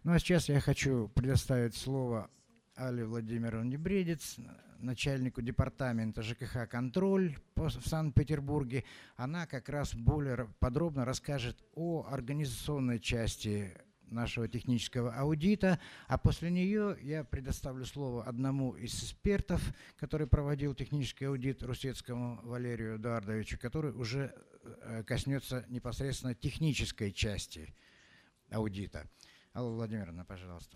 Ну а сейчас я хочу предоставить слово Алле Владимировне Бредец, начальнику департамента ЖКХ «Контроль» в Санкт-Петербурге. Она как раз более подробно расскажет о организационной части нашего технического аудита, а после нее я предоставлю слово одному из экспертов, который проводил технический аудит, Русецкому Валерию Эдуардовичу, который уже коснется непосредственно технической части аудита. Алла Владимировна, пожалуйста.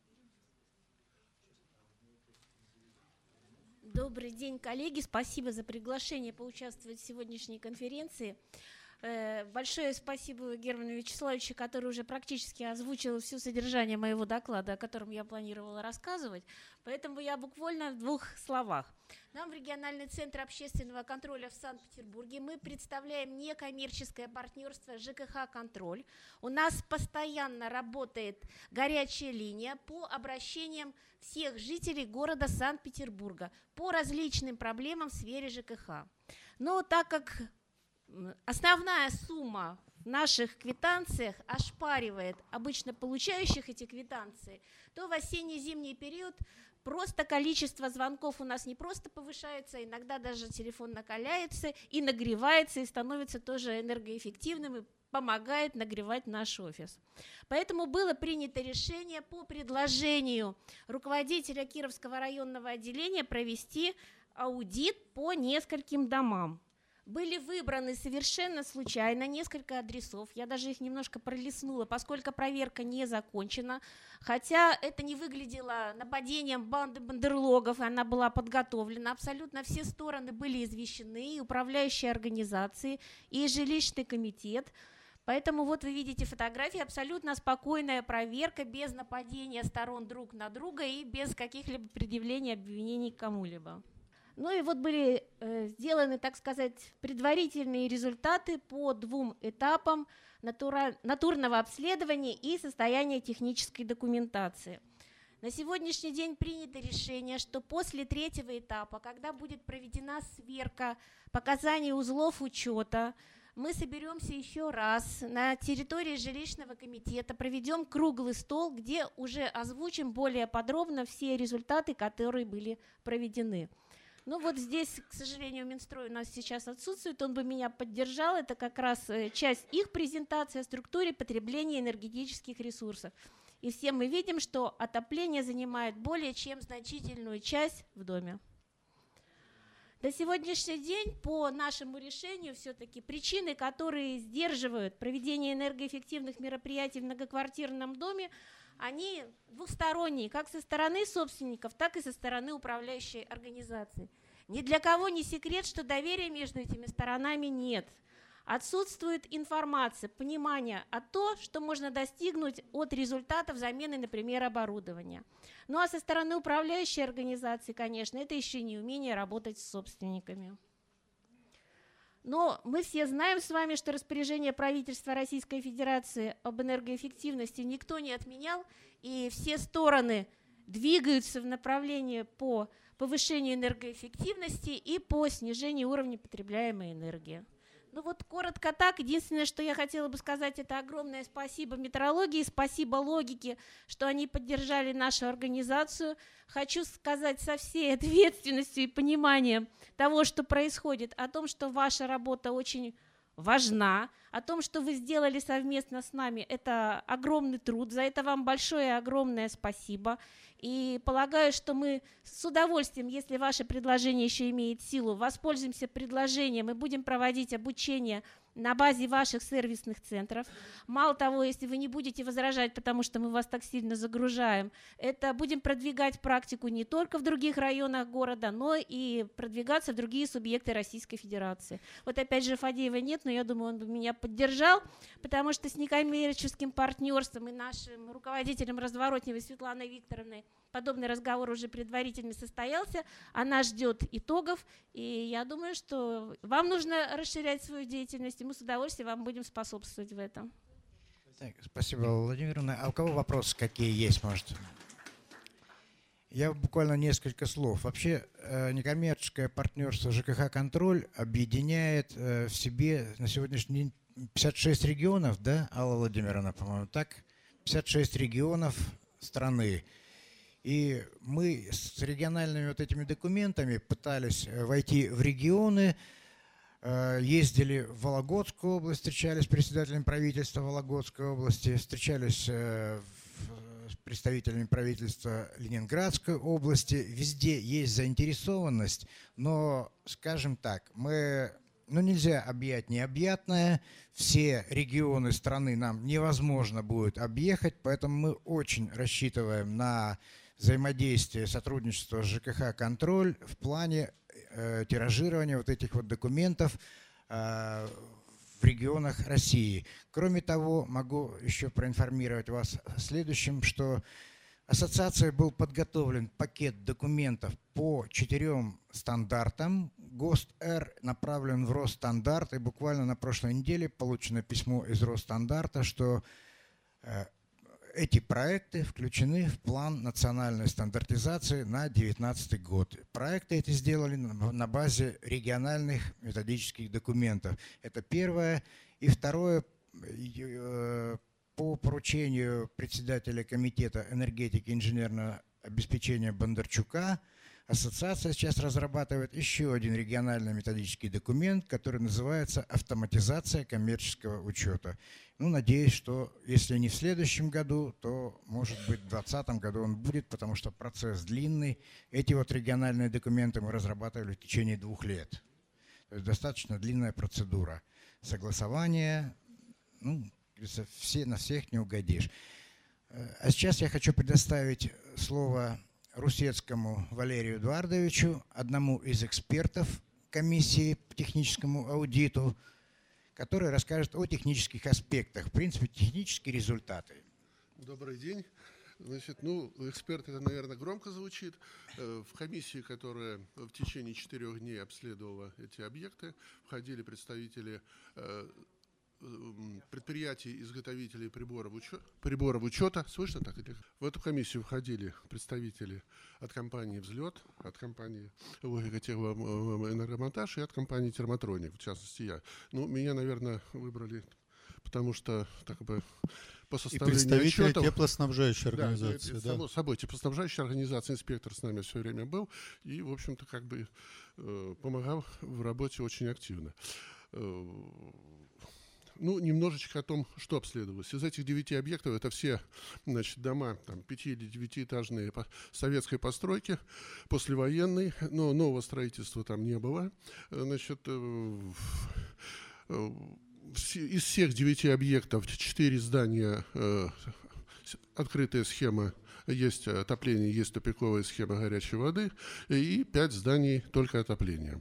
Добрый день, коллеги. Спасибо за приглашение поучаствовать в сегодняшней конференции. Большое спасибо Герману Вячеславовичу, который уже практически озвучил все содержание моего доклада, о котором я планировала рассказывать. Поэтому я буквально в 2 словах. Нам в региональный центр общественного контроля в Санкт-Петербурге мы представляем некоммерческое партнерство ЖКХ «Контроль». У нас постоянно работает горячая линия по обращениям всех жителей города Санкт-Петербурга по различным проблемам в сфере ЖКХ. Но так как основная сумма в наших квитанциях ошпаривает обычно получающих эти квитанции, то в осенне-зимний период просто количество звонков у нас не просто повышается, иногда даже телефон накаляется и нагревается, и становится тоже энергоэффективным и помогает нагревать наш офис. Поэтому было принято решение по предложению руководителя Кировского районного отделения провести аудит по нескольким домам. Были выбраны совершенно случайно несколько адресов, я даже их немножко пролистнула, поскольку проверка не закончена, хотя это не выглядело нападением банды бандерлогов, она была подготовлена, абсолютно все стороны были извещены, и управляющие организации, и жилищный комитет. Поэтому вот вы видите фотографии, абсолютно спокойная проверка, без нападения сторон друг на друга и без каких-либо предъявлений обвинений кому-либо. Ну и вот были сделаны, так сказать, предварительные результаты по 2 этапам натурного обследования и состояния технической документации. На сегодняшний день принято решение, что после 3-го этапа, когда будет проведена сверка показаний узлов учета, мы соберемся еще раз на территории жилищного комитета, проведем круглый стол, где уже озвучим более подробно все результаты, которые были проведены. Ну вот здесь, к сожалению, Минстрой у нас сейчас отсутствует, он бы меня поддержал, это как раз часть их презентации о структуре потребления энергетических ресурсов. И все мы видим, что отопление занимает более чем значительную часть в доме. До сегодняшний день по нашему решению все-таки причины, которые сдерживают проведение энергоэффективных мероприятий в многоквартирном доме, они двусторонние, как со стороны собственников, так и со стороны управляющей организации. Ни для кого не секрет, что доверия между этими сторонами нет. Отсутствует информация, понимание о том, что можно достигнуть от результатов замены, например, оборудования. Ну а со стороны управляющей организации, конечно, это еще не умение работать с собственниками. Но мы все знаем с вами, что распоряжение правительства Российской Федерации об энергоэффективности никто не отменял, и все стороны двигаются в направлении по повышению энергоэффективности и по снижению уровня потребляемой энергии. Ну вот коротко так. Единственное, что я хотела бы сказать, это огромное спасибо метрологии, спасибо логике, что они поддержали нашу организацию. Хочу сказать со всей ответственностью и пониманием того, что происходит, о том, что ваша работа очень важна, о том, что вы сделали совместно с нами. Это огромный труд, за это вам большое огромное спасибо. И полагаю, что мы с удовольствием, если ваше предложение еще имеет силу, воспользуемся предложением и будем проводить обучение на базе ваших сервисных центров. Мало того, если вы не будете возражать, потому что мы вас так сильно загружаем, это будем продвигать практику не только в других районах города, но и продвигаться в другие субъекты Российской Федерации. Вот опять же Фадеева нет, но я думаю, он бы меня поддержал, потому что с некоммерческим партнерством и нашим руководителем Разворотневой Светланой Викторовной подобный разговор уже предварительно состоялся, она ждет итогов, и я думаю, что вам нужно расширять свою деятельность, и мы с удовольствием вам будем способствовать в этом. Так, спасибо, Владимировна. А у кого вопросы какие есть, может? Я буквально несколько слов. Вообще некоммерческое партнерство ЖКХ «Контроль» объединяет в себе на сегодняшний день 56 регионов, да, Алла Владимировна, по-моему, так? 56 регионов страны. И мы с региональными вот этими документами пытались войти в регионы, ездили в Вологодскую область, встречались с председателем правительства Вологодской области, встречались с представителями правительства Ленинградской области. Везде есть заинтересованность, но, скажем так, нельзя объять необъятное. Все регионы страны нам невозможно будет объехать, поэтому мы очень рассчитываем на взаимодействие, сотрудничество с ЖКХ «Контроль» в плане тиражирования вот этих вот документов в регионах России. Кроме того, могу еще проинформировать вас о следующем, что ассоциацией был подготовлен пакет документов по 4 стандартам. ГОСТ-Р направлен в Росстандарт, и буквально на прошлой неделе получено письмо из Росстандарта, что эти проекты включены в план национальной стандартизации на 2019 год. Проекты эти сделали на базе региональных методических документов. Это первое. И второе, по поручению председателя Комитета энергетики и инженерного обеспечения Бондарчука, ассоциация сейчас разрабатывает еще один региональный методический документ, который называется «Автоматизация коммерческого учета». Надеюсь, что если не в следующем году, то, может быть, в 2020 году он будет, потому что процесс длинный. Эти вот региональные документы мы разрабатывали в течение 2 лет. То есть достаточно длинная процедура. Согласование, на всех не угодишь. А сейчас я хочу предоставить слово Русецкому Валерию Эдуардовичу, одному из экспертов комиссии по техническому аудиту, который расскажет о технических аспектах, в принципе, технические результаты. Добрый день. Значит, эксперт, это, наверное, громко звучит. В комиссии, которая в течение 4 дней обследовала эти объекты, входили представители предприятий, изготовителей приборов учета. Слышно так? В эту комиссию входили представители от компании «Взлет», от компании «Логика-Энергомонтаж» и от компании «Термотроник», в частности я. Меня, наверное, выбрали, потому что по составлению и представители отчетов, теплоснабжающей организации. Да, само собой, теплоснабжающая организация, инспектор с нами все время был и, в общем-то, помогал в работе очень активно. Немножечко о том, что обследовалось. Из этих 9 объектов это все, дома 5- или 9-этажные советской постройки, послевоенной, но нового строительства там не было. Из всех 9 объектов 4 здания открытая схема, есть отопление, есть тупиковая схема горячей воды, и 5 зданий только отопление.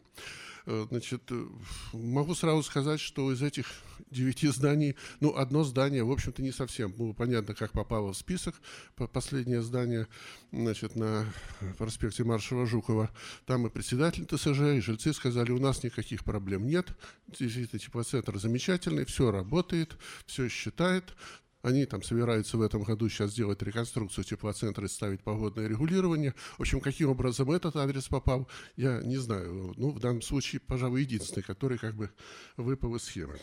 Могу сразу сказать, что из этих 9 зданий, одно здание, в общем-то, не совсем было понятно, как попало в список. Последнее здание, на проспекте Маршала-Жукова. Там и председатель ТСЖ, и жильцы сказали, у нас никаких проблем нет. Действительно, теплоцентр замечательный, все работает, все считает. Они собираются в этом году сейчас делать реконструкцию теплоцентра и ставить погодное регулирование. В общем, каким образом этот адрес попал, я не знаю. В данном случае, пожалуй, единственный, который выпал из схемы.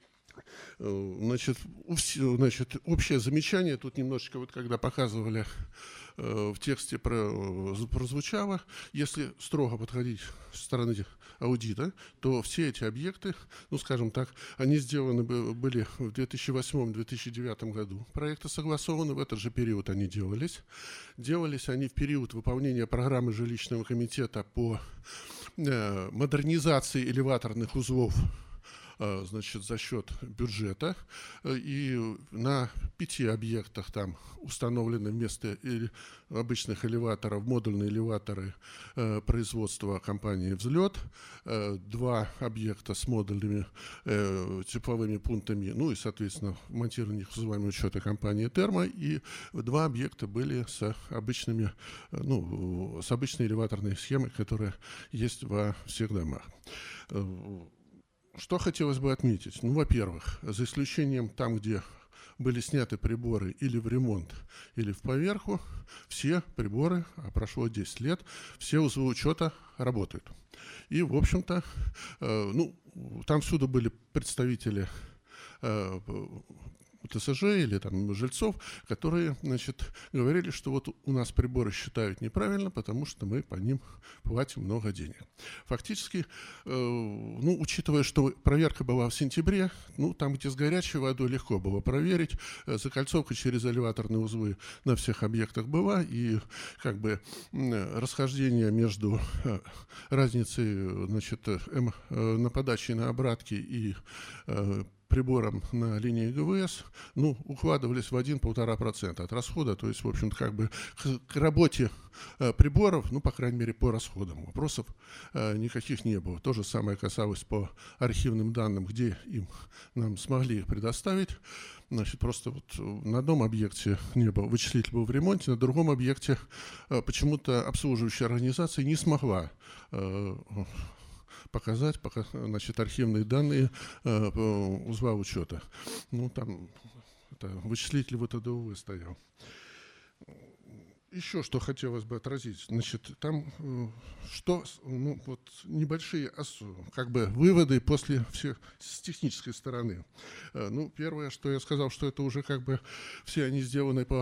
Общее замечание, тут немножечко, когда показывали в тексте, прозвучало. Если строго подходить со стороны аудита, то все эти объекты, скажем так, они сделаны были в 2008-2009 году. Проекты согласованы, в этот же период они делались. Делались они в период выполнения программы жилищного комитета по модернизации элеваторных узлов за счет бюджета. И на 5 объектах там установлены вместо обычных элеваторов модульные элеваторы производства компании «Взлет». 2 объекта с модульными тепловыми пунктами, и, соответственно, монтирование их узлами учета компании «Термо». И 2 объекта были с обычной элеваторной схемой, которая есть во всех домах. Что хотелось бы отметить? Во-первых, за исключением там, где были сняты приборы или в ремонт, или в поверху, все приборы, а прошло 10 лет, все узлы учета работают. И, в общем-то, там всюду были представители ТСЖ или там жильцов, которые, значит, говорили, что вот у нас приборы считают неправильно, потому что мы по ним платим много денег. Фактически, ну, учитывая, что проверка была в сентябре, ну, там, где с горячей водой легко было проверить, закольцовка через элеваторные узлы на всех объектах была, и как бы расхождение между разницей, значит, на подаче и на обратке и прибором на линии ГВС, ну, укладывались в 1–1,5% от расхода, то есть, в общем-то, как бы к работе приборов, ну, по крайней мере, по расходам вопросов никаких не было. То же самое касалось по архивным данным, где нам смогли их предоставить. Значит, просто вот на одном объекте не было, вычислитель был в ремонте, на другом объекте почему-то обслуживающая организация не смогла показать, значит, архивные данные узла учета. Ну, там вычислитель ВТДУВ стоял. Еще что хотелось бы отразить, значит, там что, ну, вот небольшие как бы выводы после всех с технической стороны. Ну, первое, что я сказал, что это уже как бы все они сделаны по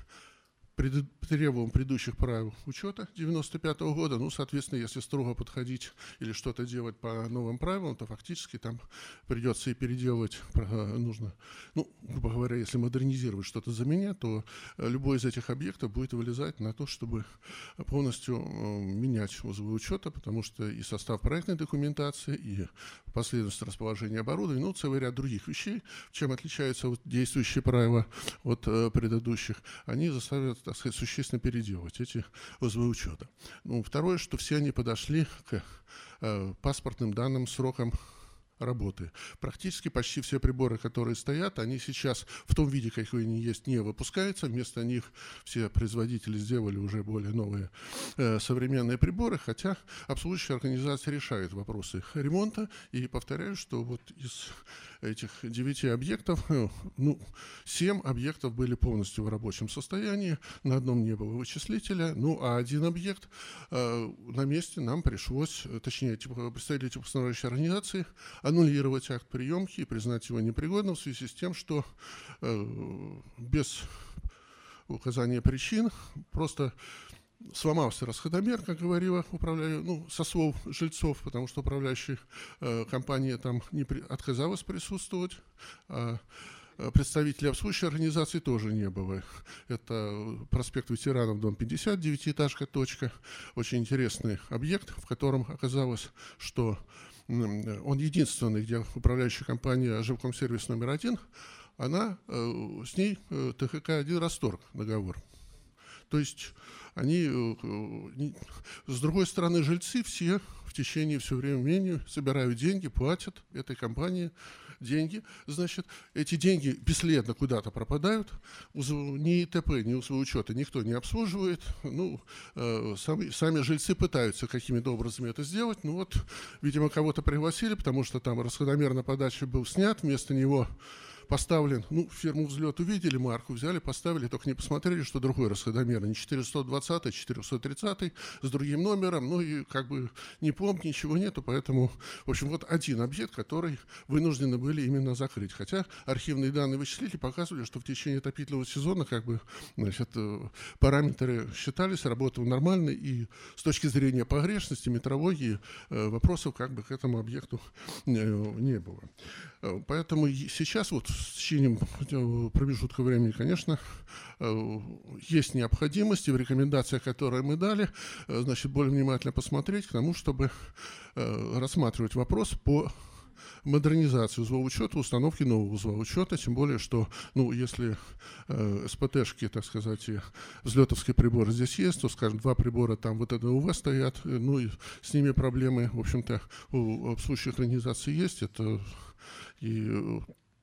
требованиям предыдущих правил учета 1995 года. Ну, соответственно, если строго подходить или что-то делать по новым правилам, то фактически там придется и переделывать нужно. Ну, грубо говоря, если модернизировать что-то заменять, то любой из этих объектов будет вылезать на то, чтобы полностью менять узлы учета, потому что и состав проектной документации, и последовательность расположения оборудования, ну, целый ряд других вещей, чем отличаются вот действующие правила от предыдущих, они заставят, так сказать, существенно переделать эти узлы учета. Ну, второе, что все они подошли к паспортным данным, срокам работы. Практически почти все приборы, которые стоят, они сейчас в том виде, какой они есть, не выпускаются. Вместо них все производители сделали уже более новые современные приборы, хотя обслуживающие организации решают вопросы ремонта. И повторяю, что вот из этих 9 объектов, ну, 7 объектов были полностью в рабочем состоянии, на одном не было вычислителя, ну, а один объект на месте нам пришлось, точнее, представители теплоснабжающей организации, аннулировать акт приемки и признать его непригодным в связи с тем, что без указания причин просто сломался расходомер, как говорила со слов жильцов, потому что управляющая компания там отказалась присутствовать, а представителей обслуживающей организации тоже не было. Это проспект ветеранов, дом 50, 9-этажка, точка. Очень интересный объект, в котором оказалось, что он единственный, где управляющая компания «Жилкомсервис номер 1», с ней ТХК-1 расторг договор. То есть они, с другой стороны, жильцы все в течение все времени собирают деньги, платят этой компании деньги. Значит, эти деньги бесследно куда-то пропадают. Ни ИТП, ни узлы учета никто не обслуживает. Ну, сами жильцы пытаются какими-то образами это сделать. Ну вот, видимо, кого-то пригласили, потому что там расходомер на подаче был снят, вместо него поставлен, ну, фирму «Взлет» увидели, марку взяли, поставили, только не посмотрели, что другой расходомер, не 420, а 430 с другим номером, ну, и как бы не помню, ничего нету, поэтому, в общем, вот один объект, который вынуждены были именно закрыть, хотя архивные данные вычислителей показывали, что в течение отопительного сезона, как бы, значит, параметры считались, работал нормально, и с точки зрения погрешности, метрологии, вопросов, как бы, к этому объекту не было. Поэтому сейчас вот с течением промежутка времени, конечно, есть необходимость и в рекомендациях, которые мы дали, значит, более внимательно посмотреть к тому, чтобы рассматривать вопрос по модернизации узла учета, установки нового узла учета, тем более, что, ну, если СПТшки, так сказать, и взлетовские приборы здесь есть, то, скажем, 2 прибора там вот это УВ стоят, ну, и с ними проблемы, в общем-то, у обслуживающих организаций есть, это и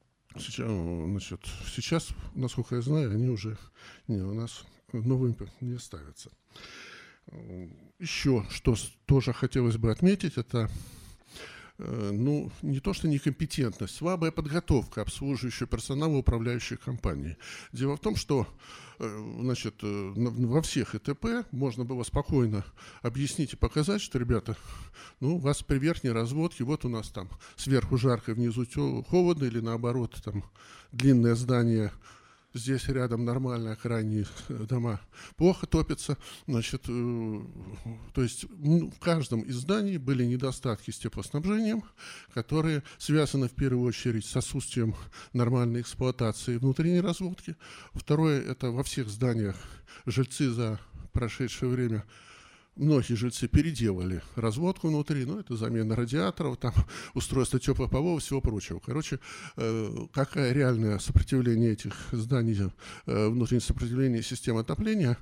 сейчас, насколько я знаю, они уже у нас новыми не ставятся. Еще, что тоже хотелось бы отметить, это ну, не то что некомпетентность, слабая подготовка обслуживающего персонала управляющих компаний. Дело в том, что значит, во всех ИТП можно было спокойно объяснить и показать, что, ребята, ну, у вас при верхней разводке, вот у нас там сверху жарко, внизу холодно, или наоборот, там длинное здание, здесь рядом нормально, крайние дома плохо топятся. Значит, то есть в каждом из зданий были недостатки с теплоснабжением, которые связаны в первую очередь с отсутствием нормальной эксплуатации внутренней разводки. Второе, это во всех зданиях жильцы за прошедшее время, многие жильцы переделали разводку внутри, ну, это замена радиаторов, там, устройство теплых полов, всего прочего. Короче, какое реальное сопротивление этих зданий, внутреннее сопротивление системы отопления,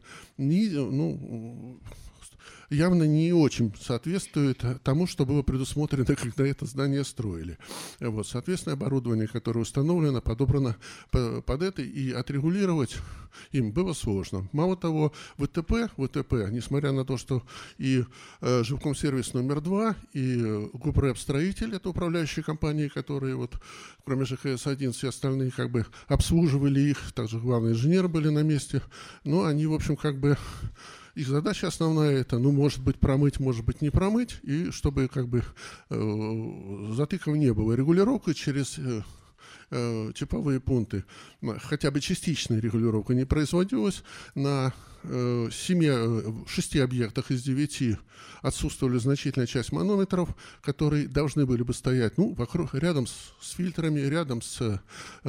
явно не очень соответствует тому, что было предусмотрено, когда это здание строили. Вот, соответственно, оборудование, которое установлено, подобрано под это, и отрегулировать им было сложно. Мало того, ВТП, несмотря на то, что и Жилкомсервис номер 2, и ГУПРЭП-строитель, это управляющие компании, которые вот, кроме ЖКС-1, все остальные как бы обслуживали их, также главные инженеры были на месте, но они, в общем, как бы их задача основная это, ну, может быть, промыть, может быть, не промыть, и чтобы как бы затыков не было. Регулировка через тепловые пункты, хотя бы частичная регулировка не производилась. На 6 объектах из 9 отсутствовали значительная часть манометров, которые должны были бы стоять, ну, вокруг, рядом с фильтрами, рядом с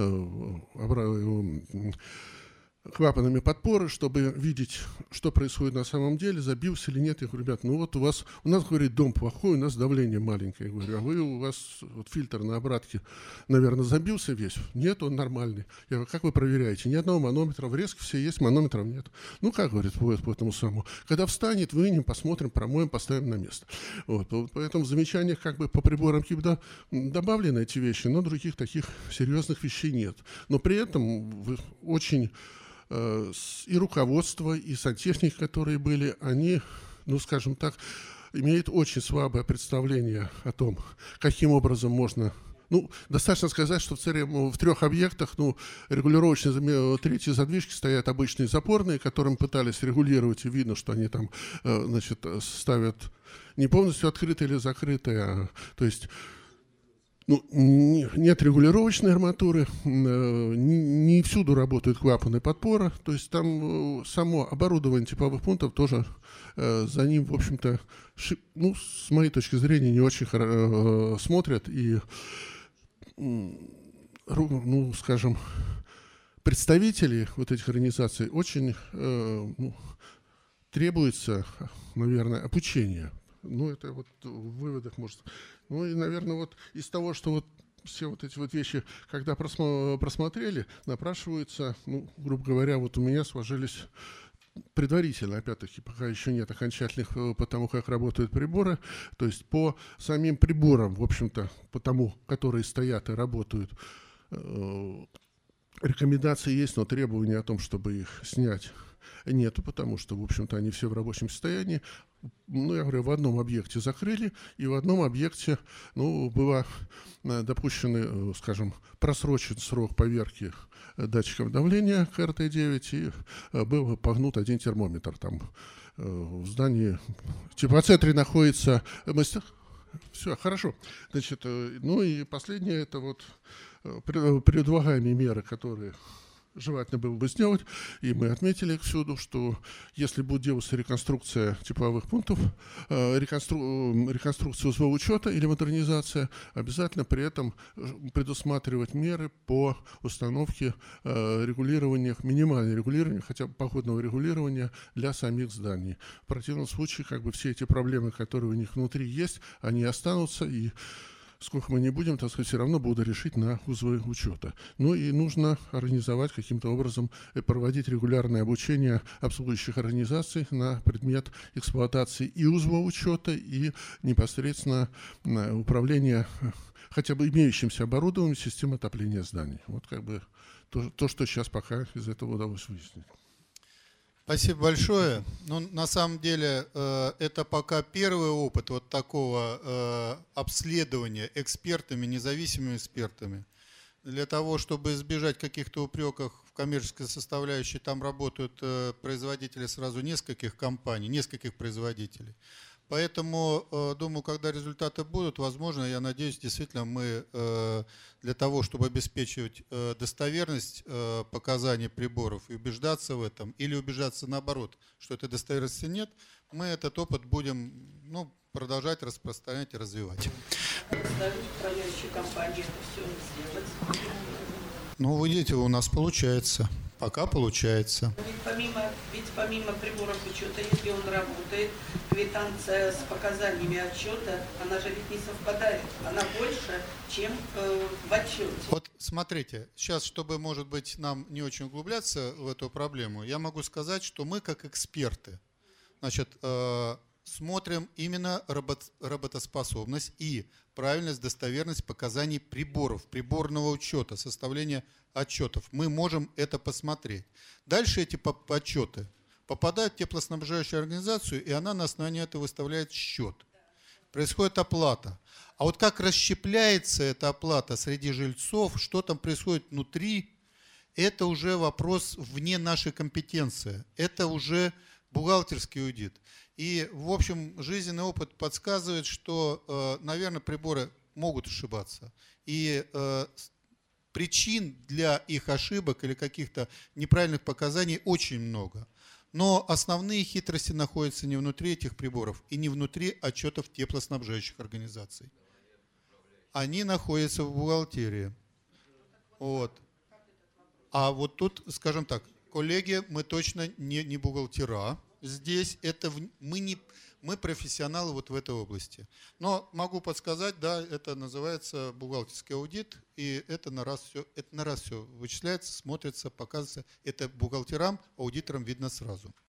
клапанами подпоры, чтобы видеть, что происходит на самом деле, забился или нет. Я говорю, ребят, ну вот у нас, говорит, дом плохой, у нас давление маленькое. Я говорю, у вас вот фильтр на обратке, наверное, забился весь? Нет, он нормальный. Я говорю, как вы проверяете? Ни одного манометра, врезки все есть, манометров нет. Ну, как, говорит, по этому самому. Когда встанет, вынем, посмотрим, промоем, поставим на место. Вот. Поэтому в замечаниях как бы по приборам КИБ добавлены эти вещи, но других таких серьезных вещей нет. Но при этом очень и руководство, и сантехники, которые были, они, ну, скажем так, имеют очень слабое представление о том, каким образом можно. Ну, достаточно сказать, что в 3 объектах, ну, регулировочные третьи задвижки стоят обычные запорные, которым пытались регулировать, и видно, что они там, значит, ставят не полностью открытые или закрытые, то есть. Ну, нет регулировочной арматуры, не всюду работают клапаны подпора, то есть там само оборудование тепловых пунктов тоже за ним, в общем-то, ну, с моей точки зрения, не очень смотрят и, ну, скажем, представители вот этих организаций очень требуется, наверное, обучение. Ну, это вот в выводах может. Ну и, наверное, вот из того, что вот все вот эти вот вещи, когда просмотрели, напрашиваются, ну, грубо говоря, вот у меня сложились предварительно, опять-таки, пока еще нет окончательных по тому, как работают приборы, то есть по самим приборам, в общем-то, по тому, которые стоят и работают, рекомендации есть, но требования о том, чтобы их снять, нету, потому что, в общем-то, они все в рабочем состоянии. Ну, я говорю, в одном объекте закрыли, и в одном объекте, ну, было допущен, скажем, просрочен срок поверки датчиков давления КРТ-9, и был погнут один термометр. Там в здании теплоцентре находится мастер. Все, хорошо. Значит, ну и последнее, это вот предлагаемые меры, которые желательно было бы сделать, и мы отметили всюду, что если будет делаться реконструкция тепловых пунктов, реконструкция узлов учета или модернизация, обязательно при этом предусматривать меры по установке регулирования, минимальное регулирование, хотя бы походного регулирования для самих зданий. В противном случае, как бы все эти проблемы, которые у них внутри есть, они останутся, и сколько мы не будем, так сказать, все равно будут решить на узлы учета. Ну и нужно организовать каким-то образом, проводить регулярное обучение обслуживающих организаций на предмет эксплуатации и узла учета, и непосредственно управления хотя бы имеющимся оборудованием системы отопления зданий. Вот как бы то, что сейчас пока из этого удалось выяснить. Спасибо большое. Ну, на самом деле, это пока первый опыт вот такого обследования экспертами, независимыми экспертами. Для того, чтобы избежать каких-то упреков в коммерческой составляющей, там работают производители сразу нескольких компаний, нескольких производителей. Поэтому, думаю, когда результаты будут, возможно, я надеюсь, действительно мы для того, чтобы обеспечивать достоверность показаний приборов и убеждаться в этом, или убеждаться наоборот, что этой достоверности нет, мы этот опыт будем продолжать распространять и развивать. Управляющую компанию это все сделать. Ну, видите, у нас получается. Пока получается. Ведь помимо приборов учета, если он работает, квитанция с показаниями отчета, она же ведь не совпадает. Она больше, чем в отчете. Вот смотрите, сейчас, чтобы, может быть, нам не очень углубляться в эту проблему, я могу сказать, что мы, как эксперты, значит, смотрим именно работоспособность и правильность, достоверность показаний приборов, приборного учета, составления отчетов. Мы можем это посмотреть. Дальше эти отчеты попадают в теплоснабжающую организацию, и она на основании этого выставляет счет. Происходит оплата. А вот как расщепляется эта оплата среди жильцов, что там происходит внутри, это уже вопрос вне нашей компетенции. Это уже бухгалтерский аудит. И, в общем, жизненный опыт подсказывает, что, наверное, приборы могут ошибаться. И причин для их ошибок или каких-то неправильных показаний очень много. Но основные хитрости находятся не внутри этих приборов и не внутри отчетов теплоснабжающих организаций. Они находятся в бухгалтерии. Вот. А вот тут, скажем так, коллеги, мы точно не бухгалтера. Здесь это мы профессионалы вот в этой области. Но могу подсказать, да, это называется бухгалтерский аудит, и это на раз все вычисляется, смотрится, показывается. Это бухгалтерам, аудиторам видно сразу.